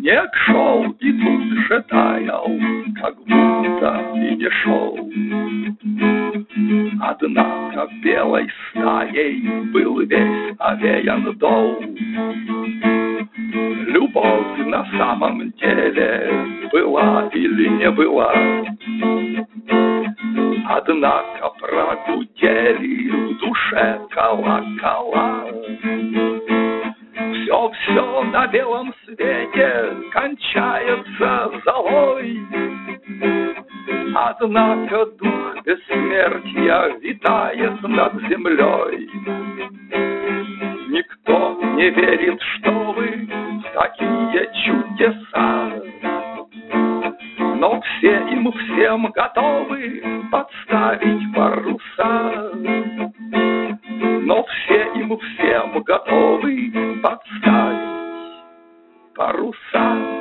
Снег шел и тут же таял, как будто и не шел. Однако белой стаей был весь овеян дол. Любовь на самом деле была или не была. Однако прогудели в душе колокола. Все на белом свете кончается золой. Однако дух бессмертия витает над землей. Никто не верит, что вы в такие чудеса, но все им всем готовы подставить паруса. Но все им всем готовы подставить паруса.